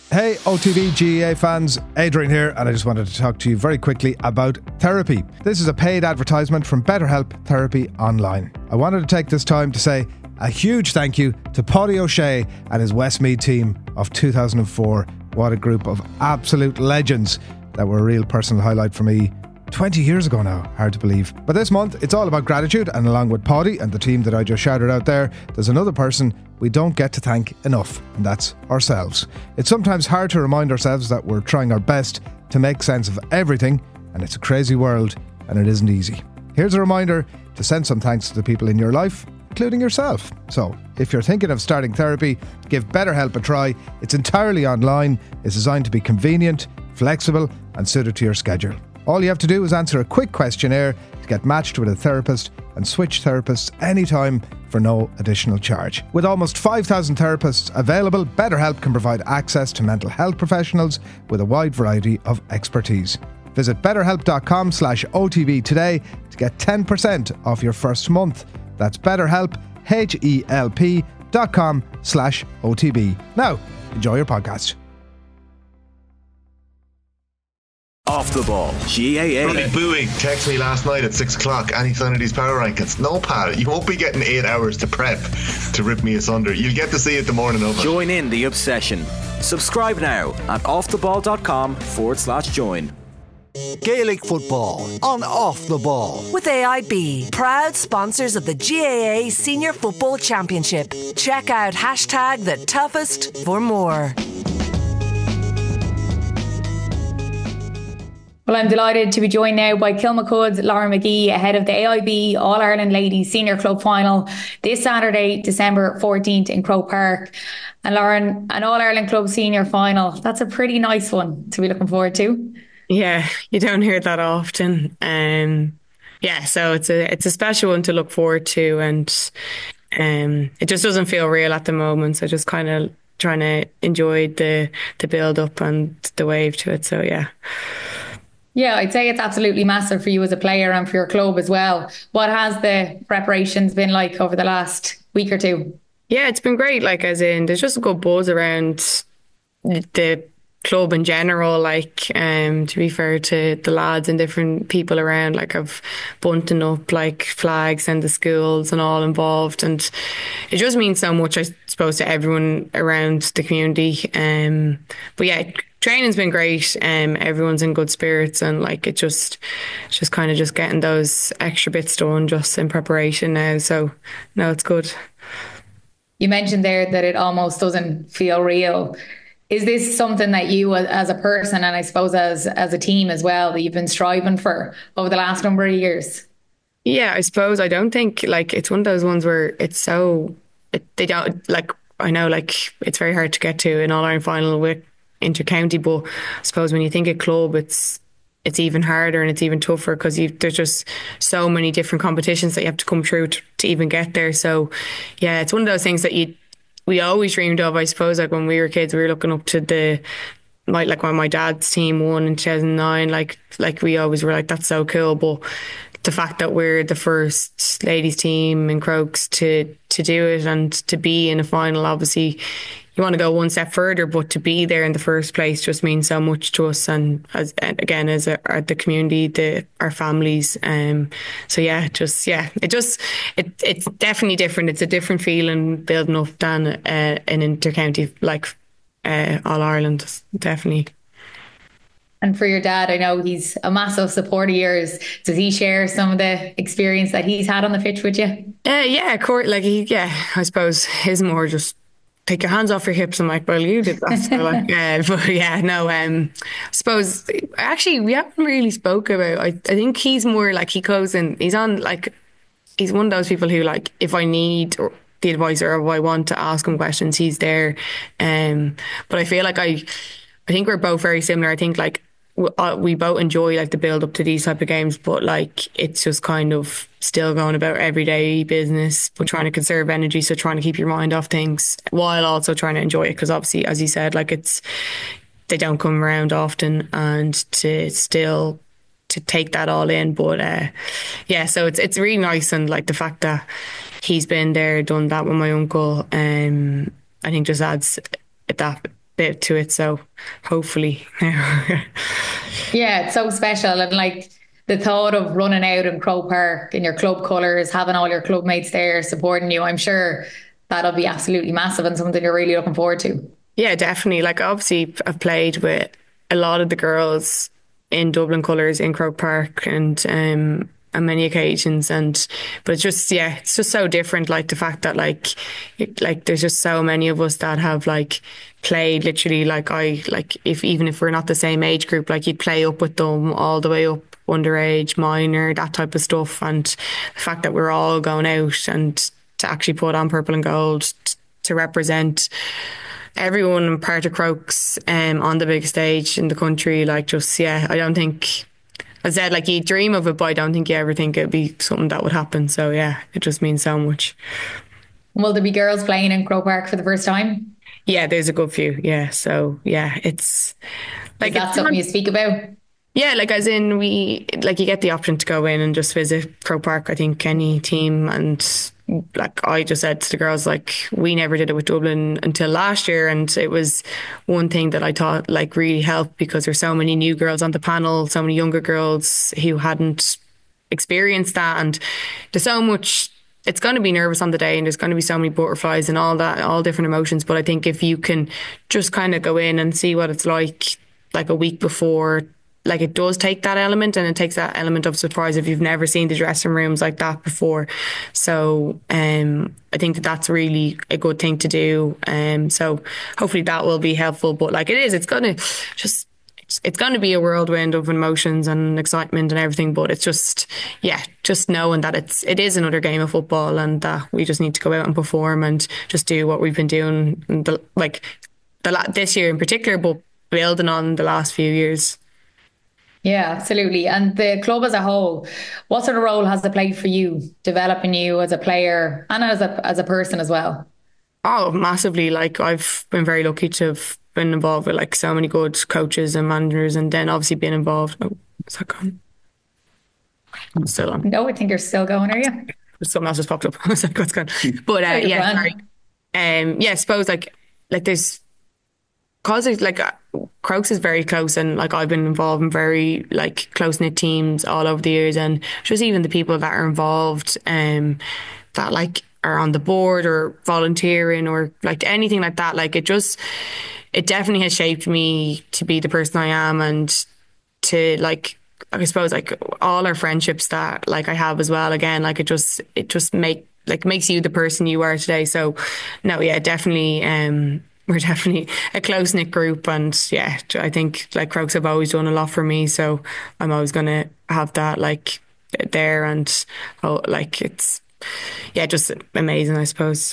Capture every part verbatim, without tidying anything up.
Hey O T B G A A fans, Adrian here, and I just wanted to talk to you very quickly about therapy. This is a paid advertisement from BetterHelp Therapy Online. I wanted to take this time to say a huge thank you to Paddy O'Shea and his Westmeath team of two thousand four. What a group of absolute legends that were a real personal highlight for me twenty years ago now, hard to believe. But this month, it's all about gratitude, and along with Paddy and the team that I just shouted out there, there's another person we don't get to thank enough, and that's ourselves. It's sometimes hard to remind ourselves that we're trying our best to make sense of everything, and it's a crazy world, and it isn't easy. Here's a reminder to send some thanks to the people in your life, including yourself. So, if you're thinking of starting therapy, give BetterHelp a try. It's entirely online, it's designed to be convenient, flexible, and suited to your schedule. All you have to do is answer a quick questionnaire to get matched with a therapist and switch therapists anytime for no additional charge. With almost five thousand therapists available, BetterHelp can provide access to mental health professionals with a wide variety of expertise. Visit betterhelp.com slash OTB today to get ten percent off your first month. That's BetterHelp, H-E-L-P dot com slash OTB. Now, enjoy your podcast. Off the ball, G A A. Ronnie Bowie texted me last night at six o'clock. Any sign of these power rankings? No, pal. You won't be getting eight hours to prep to rip me asunder. You'll get to see it the morning of it. Join in the obsession. Subscribe now at offtheball.com forward slash join. Gaelic football on Off the Ball. With A I B, proud sponsors of the G A A Senior Football Championship. Check out hashtag the toughest for more. Well, I'm delighted to be joined now by Kilmacud's Lauren McGee ahead of the A I B All-Ireland Ladies Senior Club Final this Saturday, December fourteenth in Croke Park. And Lauren, an All-Ireland Club Senior Final, that's a pretty nice one to be looking forward to. Yeah, you don't hear that often. Um, yeah, so it's a it's a special one to look forward to, and um, it just doesn't feel real at the moment. So just kind of trying to enjoy the the build up and the wave to it. So yeah. Yeah, I'd say it's absolutely massive for you as a player and for your club as well. What has the preparations been like over the last week or two? Yeah, it's been great. Like, as in, there's just a good buzz around the club in general. Like, um, to be fair to the lads and different people around, like I've bunting up like flags and the schools and all involved, and it just means so much, I suppose, to everyone around the community. Um, but yeah. Training's been great. Um, everyone's in good spirits, and like it just, it's just kind of just getting those extra bits done just in preparation now. So no, it's good. You mentioned there that it almost doesn't feel real. Is this something that you, as a person, and I suppose as as a team as well, that you've been striving for over the last number of years? Yeah, I suppose. I don't think like it's one of those ones where it's so it, they don't like. I know like it's very hard to get to an All-Ireland final with inter-county, but I suppose when you think of club, it's it's even harder and it's even tougher because there's just so many different competitions that you have to come through to, to even get there. So yeah, it's one of those things that you we always dreamed of. I suppose like when we were kids, we were looking up to the my like when my dad's team won in two thousand nine, like like we always were like, that's so cool. But the fact that we're the first ladies team in Crokes to to do it and to be in a final, obviously you want to go one step further, but to be there in the first place just means so much to us, and as and again as a, our, the community, the our families. Um, so yeah, just yeah, it just it it's definitely different. It's a different feeling building up than uh, an intercounty like uh, All Ireland, definitely. And for your dad, I know he's a massive supporter of yours. Does he share some of the experience that he's had on the pitch with you? Uh, yeah, of course. Like he, yeah, I suppose his more just take your hands off your hips. I'm like, well, you did that. So like, uh, but yeah, no, um, I suppose actually we haven't really spoke about, I, I think he's more like he goes and he's on like, he's one of those people who like, if I need or the advice or if I want to ask him questions, he's there. Um, but I feel like I, I think we're both very similar. I think like, we both enjoy like the build up to these type of games, but like it's just kind of still going about everyday business, but trying to conserve energy, so trying to keep your mind off things while also trying to enjoy it, because obviously, as you said, like it's they don't come around often, and to still to take that all in. But uh, yeah, so it's it's really nice, and like the fact that he's been there, done that with my uncle, um, I think just adds that bit to it. So hopefully. Yeah, it's so special. And like the thought of running out in Croke Park in your club colours, having all your club mates there supporting you, I'm sure that'll be absolutely massive and something you're really looking forward to. Yeah, definitely. Like obviously I've played with a lot of the girls in Dublin colours in Croke Park and um on many occasions, and but it's just yeah it's just so different, like the fact that like it, like there's just so many of us that have like played literally, like I like if even if we're not the same age group, like you'd play up with them all the way up, underage, minor, that type of stuff, and the fact that we're all going out and to actually put on purple and gold t- to represent everyone part of Crokes um, on the big stage in the country, like just yeah I don't think, as I said, like you dream of it, but I don't think you ever think it'd be something that would happen. So yeah, it just means so much. Will there be girls playing in Croke Park for the first time? Yeah, there's a good few. Yeah, so yeah, it's like, is that something you speak about? Yeah, like as in we like you get the option to go in and just visit Croke Park. I think any team, and like I just said to the girls, like we never did it with Dublin until last year, and it was one thing that I thought like really helped, because there's so many new girls on the panel, so many younger girls who hadn't experienced that, and there's so much. It's going to be nervous on the day, and there's going to be so many butterflies and all that, all different emotions. But I think if you can just kind of go in and see what it's like, like a week before. Like it does take that element, and it takes that element of surprise if you've never seen the dressing rooms like that before. So um, I think that that's really a good thing to do. Um, so hopefully that will be helpful. But like it is, it's going to just, it's, it's going to be a whirlwind of emotions and excitement and everything. But it's just, yeah, just knowing that it's, it is another game of football, and that we just need to go out and perform and just do what we've been doing, the, like the this year in particular, but building on the last few years. Yeah, absolutely. And the club as a whole, what sort of role has it played for you, developing you as a player and as a as a person as well? Oh, massively. Like I've been very lucky to have been involved with like so many good coaches and managers, and then obviously being involved. Oh, is that gone? I'm still on. No, I think you're still going, are you? Something else just popped up. I was like, what's gone? But uh, yeah, sorry. Um, yeah, I suppose like like there's cause it's like Crokes is very close, and like I've been involved in very like close knit teams all over the years, and just even the people that are involved, um, that like are on the board or volunteering or like anything like that, like it just it definitely has shaped me to be the person I am, and to like I suppose like all our friendships that like I have as well. Again, like it just it just make like makes you the person you are today. So no, yeah, definitely. Um, We're definitely a close-knit group, and yeah, I think like Crokes have always done a lot for me, so I'm always going to have that like there, and oh, like it's yeah, just amazing, I suppose.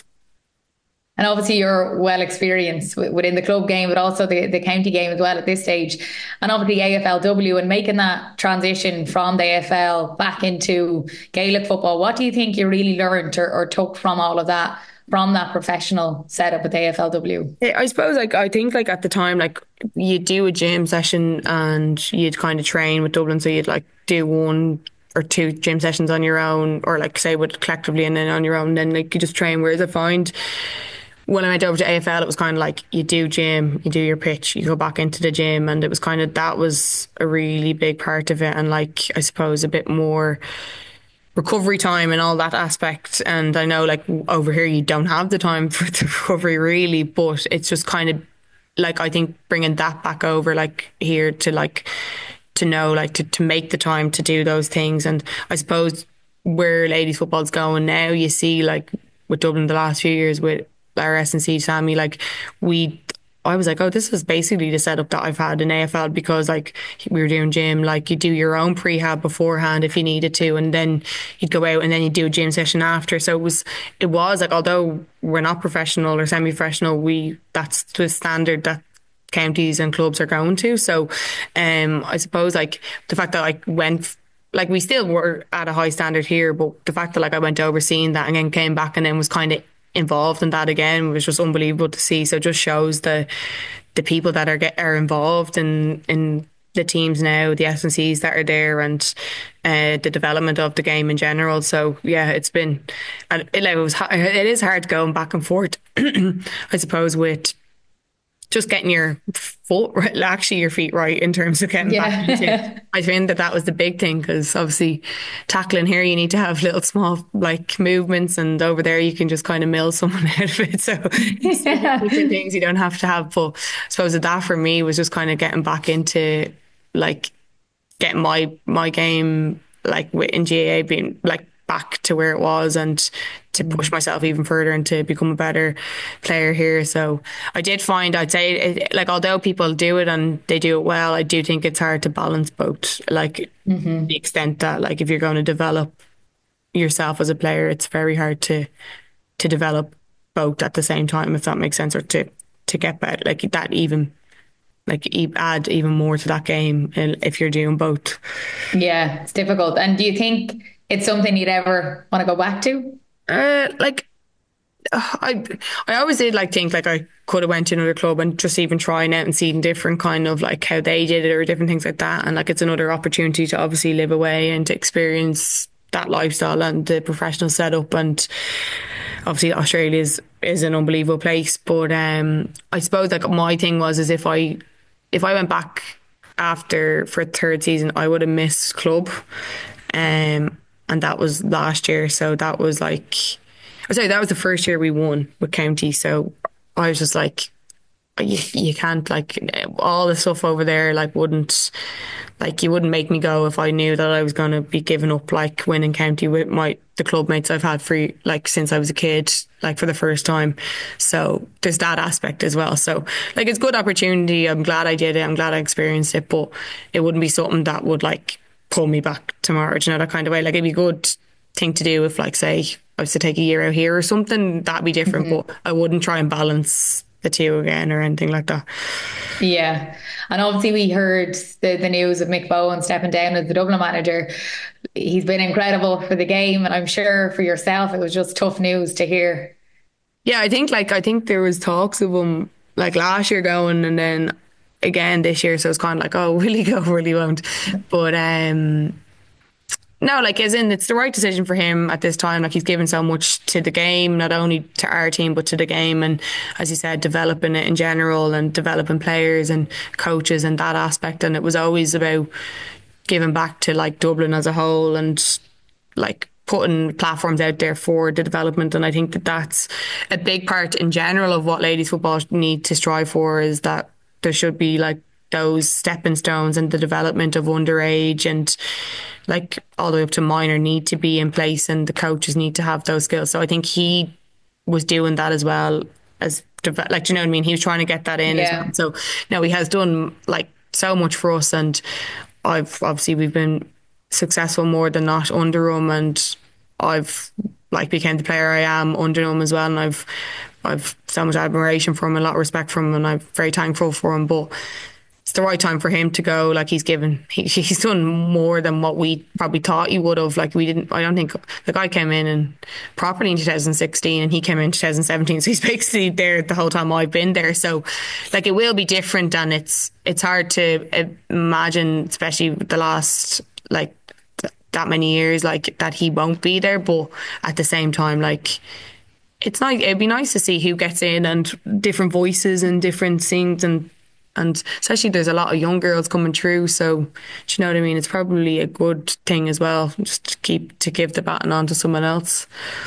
And obviously you're well experienced within the club game, but also the, the county game as well at this stage, and obviously A F L W, and making that transition from the A F L back into Gaelic football. What do you think you really learned or, or took from all of that, from that professional setup with A F L W? I suppose like I think like at the time, like you'd do a gym session and you'd kind of train with Dublin, so you'd like do one or two gym sessions on your own, or like say with collectively and then on your own, and then like you just train. Whereas I find when I went over to A F L, it was kind of like you do gym, you do your pitch, you go back into the gym, and it was kind of that was a really big part of it, and like I suppose a bit more recovery time and all that aspect. And I know like over here you don't have the time for the recovery really, but it's just kind of like I think bringing that back over like here to like to know like to, to make the time to do those things. And I suppose where ladies football's going now, you see like with Dublin the last few years with our S and C Sammy, like we I was like, oh, this is basically the setup that I've had in A F L, because like we were doing gym, like you do your own prehab beforehand if you needed to, and then you'd go out and then you'd do a gym session after. So it was, it was like, although we're not professional or semi-professional, we that's the standard that counties and clubs are going to. So um, I suppose like the fact that I went, like we still were at a high standard here, but the fact that like I went over seeing that and then came back and then was kind of involved in that again was just unbelievable to see. So it just shows the the people that are get, are involved in in the teams now, the S and Cs that are there, and uh, the development of the game in general. So yeah, it's been and it, it was it is hard going back and forth I suppose with just getting your foot right, actually your feet right in terms of getting Yeah. back into it. I think that that was the big thing, because obviously tackling here you need to have little small like movements, and over there you can just kind of mill someone out of it. So it's different things you don't have to have. But I suppose that that for me was just kind of getting back into like getting my my game like in G A A being like back to where it was, and to push myself even further and to become a better player here. So I did find, I'd say, it, like although people do it and they do it well, I do think it's hard to balance both. Like mm-hmm. the extent that like if you're going to develop yourself as a player, it's very hard to to develop both at the same time, if that makes sense, or to to get better, like that even like add even more to that game if you're doing both. Yeah, it's difficult. And do you think it's something you'd ever want to go back to? Uh, like, I I always did like think like I could have went to another club and just even trying out and seeing different kind of like how they did it or different things like that. And like it's another opportunity to obviously live away and to experience that lifestyle and the professional setup. And obviously Australia is, is an unbelievable place. But um, I suppose like my thing was is if I if I went back after for a third season, I would have missed club. Um. And that was last year. So that was like, I'm sorry, that was the first year we won with County. So I was just like, you, you can't like all the stuff over there, like wouldn't, like you wouldn't make me go if I knew that I was going to be giving up like winning County with my, the club mates I've had for like since I was a kid, like for the first time. So there's that aspect as well. So like it's a good opportunity. I'm glad I did it. I'm glad I experienced it, but it wouldn't be something that would like pull me back tomorrow, you know, that kind of way. Like it'd be a good thing to do if like say I was to take a year out here or something, that'd be different. Mm-hmm. But I wouldn't try and balance the two again or anything like that. Yeah. And obviously we heard the, the news of Mick Bowen stepping down as the Dublin manager. He's been incredible for the game, and I'm sure for yourself it was just tough news to hear. Yeah, I think like I think there was talks of him like last year going, and then again this year, so it's kind of like, oh, will he go, will he won't? But um no, like as in it's the right decision for him at this time. Like he's given so much to the game, not only to our team but to the game, and as you said, developing it in general and developing players and coaches and that aspect. And it was always about giving back to like Dublin as a whole and like putting platforms out there for the development. And I think that that's a big part in general of what ladies football need to strive for, is that there should be like those stepping stones and the development of underage and like all the way up to minor need to be in place, and the coaches need to have those skills. So I think he was doing that as well as like, do you know what I mean? He was trying to get that in. Yeah. As well. So now he has done like so much for us, and I've obviously we've been successful more than not under him, and I've like became the player I am under him as well, and I've I've so much admiration for him, a lot of respect for him, and I'm very thankful for him. But it's the right time for him to go. Like he's given, he, he's done more than what we probably thought he would have. Like we didn't, I don't think, the guy came in and properly in two thousand sixteen, and he came in two thousand seventeen. So he's basically there the whole time I've been there. So like it will be different, and it's it's hard to imagine, especially the last like th- that many years, like that he won't be there. But at the same time, like, it's nice. It'd be nice to see who gets in and different voices and different things, and and especially there's a lot of young girls coming through. So, do you know what I mean? It's probably a good thing as well, just to keep to give the baton on to someone else.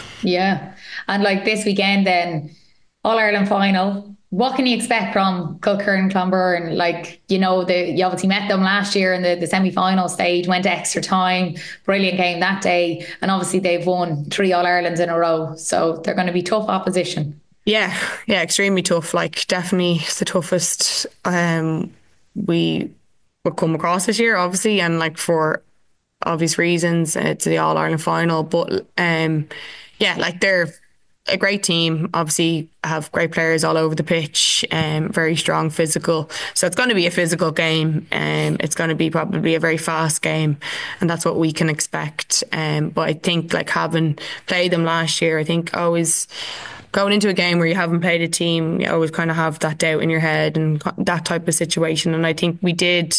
Yeah, and like this weekend, then All Ireland final. What can you expect from Kilkerran Clonberne? Like, you know, the, you obviously met them last year in the, the semi-final stage, went to extra time, brilliant game that day. And obviously they've won three All-Irelands in a row. So they're going to be tough opposition. Yeah, yeah, extremely tough. Like, definitely the toughest um, we would come across this year, obviously. And like for obvious reasons, it's the All-Ireland final. But um, yeah, like they're a great team, obviously have great players all over the pitch, um, very strong physical. So it's going to be a physical game. Um, it's going to be probably a very fast game, and that's what we can expect. Um, but I think like having played them last year, I think always going into a game where you haven't played a team, you always kind of have that doubt in your head and that type of situation. And I think we did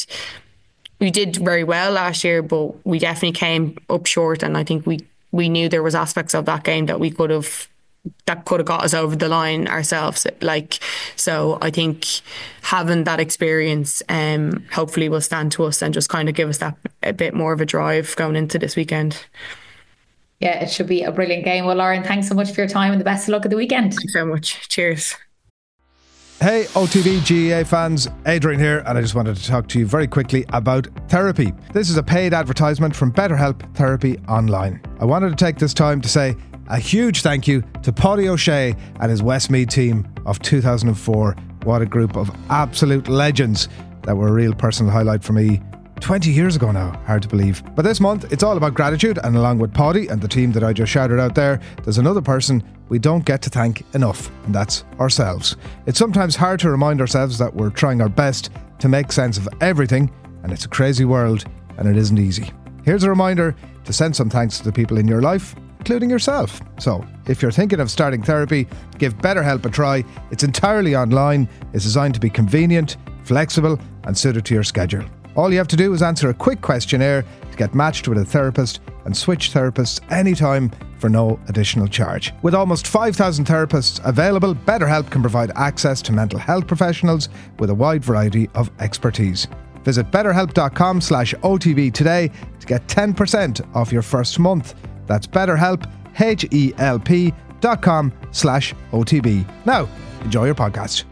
we did very well last year, but we definitely came up short. And I think we, we knew there was aspects of that game that we could have that could have got us over the line ourselves. Like, so I think having that experience um, hopefully will stand to us and just kind of give us that a bit more of a drive going into this weekend. Yeah, it should be a brilliant game. Well, Lauren, thanks so much for your time and the best of luck at the weekend. Thanks so much. Cheers. Hey, O T B G A A fans, Adrian here, and I just wanted to talk to you very quickly about therapy. This is a paid advertisement from BetterHelp Therapy Online. I wanted to take this time to say a huge thank you to Paddy O'Shea and his Westmeath team of two thousand four. What a group of absolute legends that were a real personal highlight for me twenty years ago now, hard to believe. But this month, it's all about gratitude, and along with Paddy and the team that I just shouted out there, there's another person we don't get to thank enough, and that's ourselves. It's sometimes hard to remind ourselves that we're trying our best to make sense of everything, and it's a crazy world, and it isn't easy. Here's a reminder to send some thanks to the people in your life, including yourself. So, if you're thinking of starting therapy, give BetterHelp a try. It's entirely online, it's designed to be convenient, flexible, and suited to your schedule. All you have to do is answer a quick questionnaire to get matched with a therapist and switch therapists anytime for no additional charge. With almost five thousand therapists available, BetterHelp can provide access to mental health professionals with a wide variety of expertise. Visit betterhelp.com slash OTB today to get ten percent off your first month. That's BetterHelp, H-E-L-P dot com slash OTB. Now, enjoy your podcast.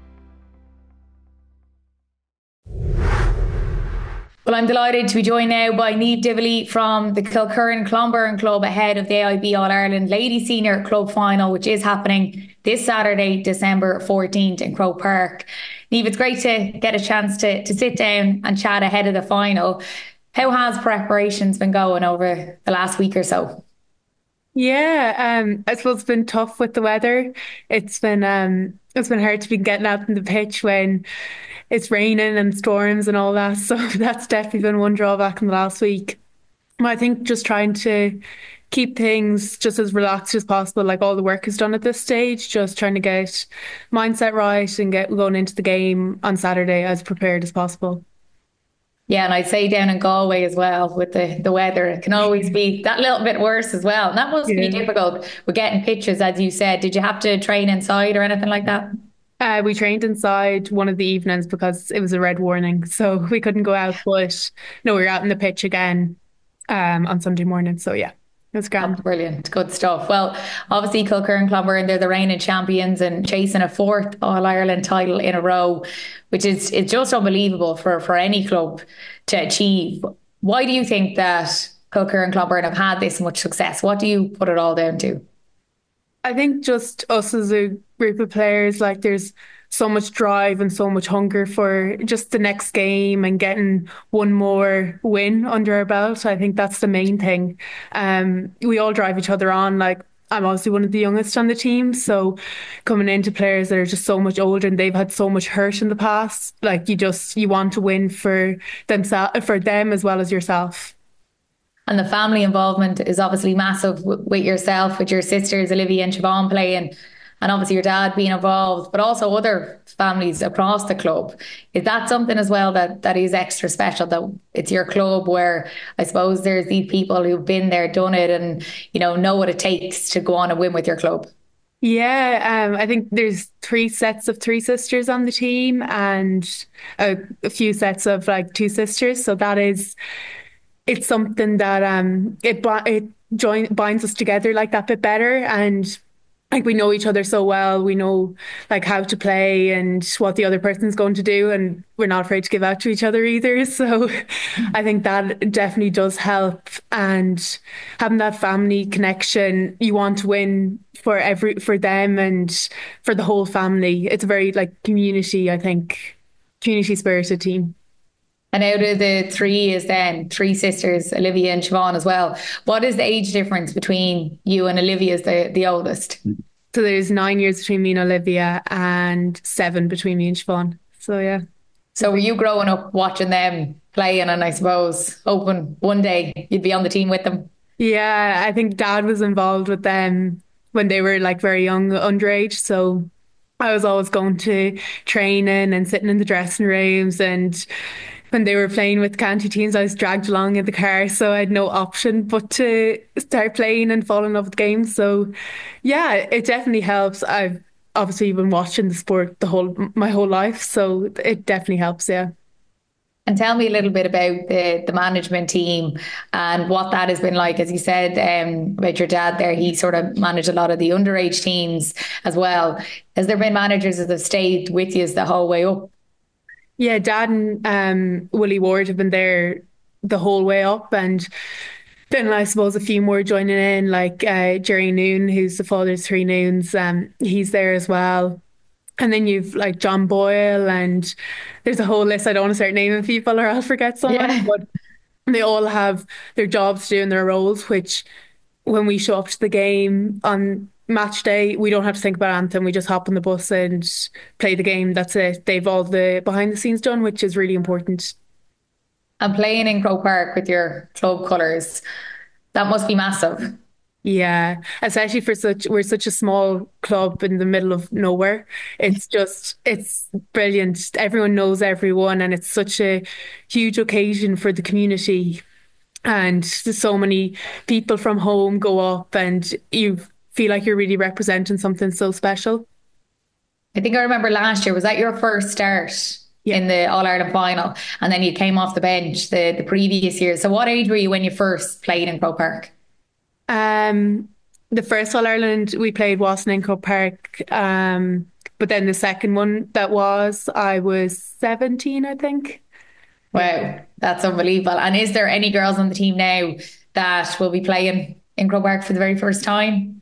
Well, I'm delighted to be joined now by Niamh Dively from the Kilcurran Clonburn Club ahead of the A I B All-Ireland Ladies Senior Club Final, which is happening this Saturday, December fourteenth in Croke Park. Niamh, it's great to get a chance to, to sit down and chat ahead of the final. How has preparations been going over the last week or so? Yeah, um, I suppose it's been tough with the weather. It's been um, it's been hard to be getting out on the pitch when it's raining and storms and all that. So that's definitely been one drawback in the last week. But I think just trying to keep things just as relaxed as possible, like all the work is done at this stage, just trying to get mindset right and get going into the game on Saturday as prepared as possible. Yeah, and I'd say down in Galway as well with the, the weather, it can always be that little bit worse as well. And that must yeah. be difficult with getting pitches, as you said. Did you have to train inside or anything like that? Uh, we trained inside one of the evenings because it was a red warning, so we couldn't go out. But no, we were out in the pitch again um, on Sunday morning. So yeah, it was grand. Oh, brilliant, good stuff. Well, obviously Kilcurran Clonburn, they're the reigning champions and chasing a fourth All Ireland title in a row, which is it's just unbelievable for for any club to achieve. Why do you think that Kilcurran Clonburn have had this much success? What do you put it all down to? I think just us as a group of players, like there's so much drive and so much hunger for just the next game and getting one more win under our belt. I think that's the main thing. Um, we all drive each other on. Like I'm obviously one of the youngest on the team, so coming into players that are just so much older and they've had so much hurt in the past, like you just you want to win for themselves, for them as well as yourself. And the family involvement is obviously massive w- with yourself, with your sisters, Olivia and Siobhan playing, and obviously your dad being involved, but also other families across the club. Is that something as well that, that is extra special, that it's your club where I suppose there's these people who've been there, done it, and, you know, know what it takes to go on and win with your club? Yeah, um, I think there's three sets of three sisters on the team and a, a few sets of like two sisters. So that is... it's something that um it it join binds us together like that bit better, and like we know each other so well. We know like how to play and what the other person's going to do, and we're not afraid to give out to each other either. So I think that definitely does help, and having that family connection, you want to win for every for them and for the whole family. It's a very like community, I think, community spirited team. And out of the three is then three sisters, Olivia and Siobhan as well. What is the age difference between you and Olivia as the, the oldest? So there's nine years between me and Olivia and seven between me and Siobhan. So yeah. So were you growing up watching them playing, and I suppose hoping one day you'd be on the team with them? Yeah, I think Dad was involved with them when they were like very young, underage. So I was always going to training and sitting in the dressing rooms and when they were playing with county teams, I was dragged along in the car, so I had no option but to start playing and fall in love with games. So yeah, it definitely helps. I've obviously been watching the sport the whole my whole life, so it definitely helps. Yeah. And tell me a little bit about the, the management team and what that has been like. As you said um, about your dad there, he sort of managed a lot of the underage teams as well. Has there been managers that have stayed with you the whole way up? Yeah, Dad and um, Willie Ward have been there the whole way up, and then I suppose a few more joining in, like uh, Jerry Noon, who's the father of three Noons. Um, he's there as well. And then you've like John Boyle, and there's a whole list. I don't want to start naming people or I'll forget someone, yeah. But they all have their jobs to do and their roles, which when we show up to the game on match day, we don't have to think about anthem. We just hop on the bus and play the game. That's it. They've all the behind the scenes done, which is really important. And playing in Croke Park with your club colours, that must be massive. Yeah, especially for such, we're such a small club in the middle of nowhere. It's just, it's brilliant. Everyone knows everyone, and it's such a huge occasion for the community. And so many people from home go up, and you feel like you're really representing something so special. I think I remember last year, was that your first start? Yeah. In the All-Ireland final, and then you came off the bench the, the previous year. So what age were you when you first played in Croke Park? Um, the first All Ireland we played wasn't in Croke Park, um, but then the second one that was, I was seventeen, I think. Wow, that's unbelievable. And is there any girls on the team now that will be playing in Croke Park for the very first time?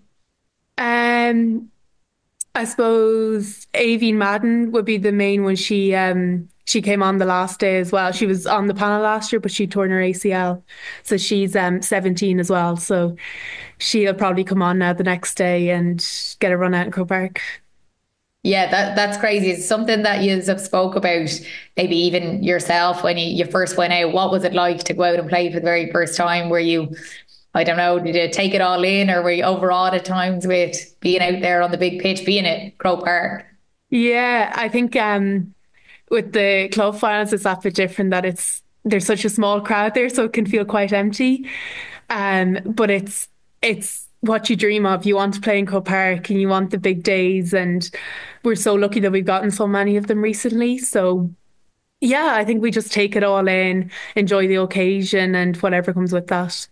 Um, I suppose Aoibhinn Madden would be the main one. She um she came on the last day as well. She was on the panel last year, but she torn her A C L, so she's um seventeen as well. So she'll probably come on now the next day and get a run out in Croke Park. Yeah, that that's crazy. It's something that you have spoke about, maybe even yourself when you, you first went out. What was it like to go out and play for the very first time? Were you, I don't know, did you take it all in, or were you overawed at times with being out there on the big pitch, being at Croke Park? Yeah, I think um, with the club finals, it's that bit different, that it's there's such a small crowd there, so it can feel quite empty. Um, but it's it's what you dream of. You want to play in Croke Park and you want the big days, and we're so lucky that we've gotten so many of them recently. So yeah, I think we just take it all in, enjoy the occasion and whatever comes with that.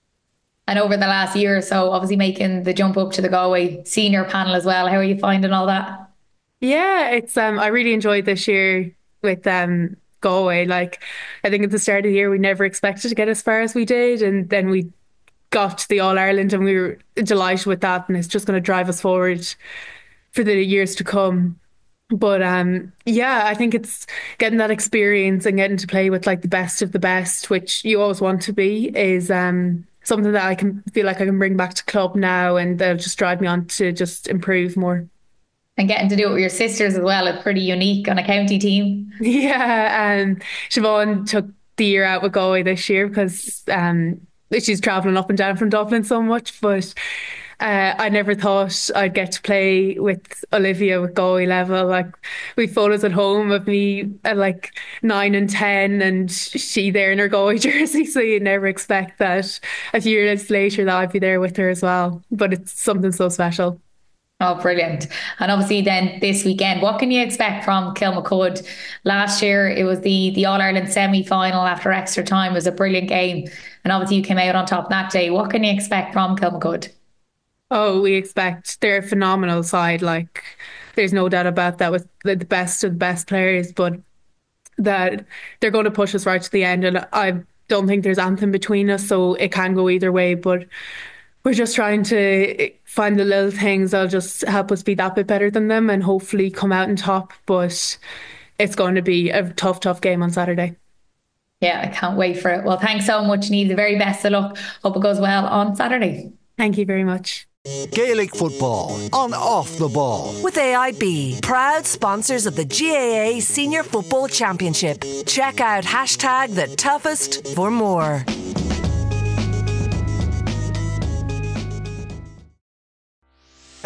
And over the last year or so, obviously making the jump up to the Galway senior panel as well. How are you finding all that? Yeah, it's um I really enjoyed this year with um Galway. Like, I think at the start of the year we never expected to get as far as we did, and then we got to the All Ireland and we were delighted with that, and it's just going to drive us forward for the years to come. But um yeah, I think it's getting that experience and getting to play with like the best of the best, which you always want to be, is um something that I can feel like I can bring back to club now, and they'll just drive me on to just improve more. And getting to do it with your sisters as well, it's pretty unique on a county team. Yeah, um, Siobhan took the year out with Galway this year because um, she's travelling up and down from Dublin so much, but uh, I never thought I'd get to play with Olivia with Galway level. Like, we photos at home of me at like nine and ten, and she there in her Galway jersey, so you never expect that a few years later that I'd be there with her as well. But it's something so special. Oh, brilliant. And obviously then this weekend, what can you expect from Kilmacud? Last year it was the, the All-Ireland semi-final after extra time. It was a brilliant game, and obviously you came out on top that day. What can you expect from Kilmacud? Oh, we expect, they're a phenomenal side. Like, there's no doubt about that, with the best of the best players, but that they're going to push us right to the end. And I don't think there's anything between us, so it can go either way. But we're just trying to find the little things that'll just help us be that bit better than them and hopefully come out on top. But it's going to be a tough, tough game on Saturday. Yeah, I can't wait for it. Well, thanks so much, Niamh. The very best of luck. Hope it goes well on Saturday. Thank you very much. Gaelic football on Off the Ball. With A I B, proud sponsors of the G A A Senior Football Championship. Check out hashtag the toughest for more.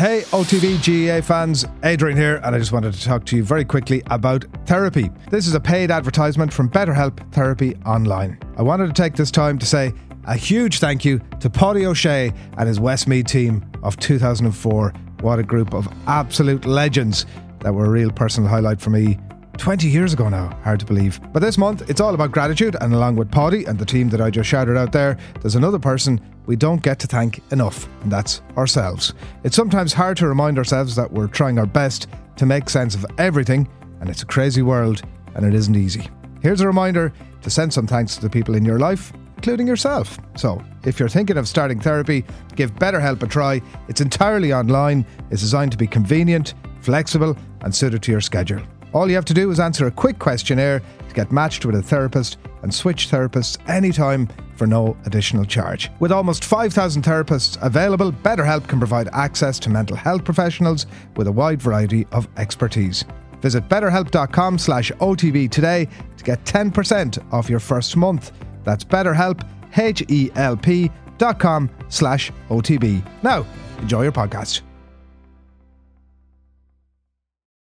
Hey, O T B G E A fans, Adrian here, and I just wanted to talk to you very quickly about therapy. This is a paid advertisement from BetterHelp Therapy Online. I wanted to take this time to say a huge thank you to Paddy O'Shea and his Westmeath team of two thousand four. What a group of absolute legends that were a real personal highlight for me twenty years ago now, hard to believe. But this month, it's all about gratitude, and along with Paddy and the team that I just shouted out there, there's another person we don't get to thank enough, and that's ourselves. It's sometimes hard to remind ourselves that we're trying our best to make sense of everything, and it's a crazy world, and it isn't easy. Here's a reminder to send some thanks to the people in your life, including yourself. So, if you're thinking of starting therapy, give BetterHelp a try. It's entirely online, it's designed to be convenient, flexible, and suited to your schedule. All you have to do is answer a quick questionnaire to get matched with a therapist and switch therapists anytime for no additional charge. With almost five thousand therapists available, BetterHelp can provide access to mental health professionals with a wide variety of expertise. Visit betterhelp.com slash OTB today to get ten percent off your first month. That's BetterHelp, H E L P dot com slash OTB. Now, enjoy your podcast.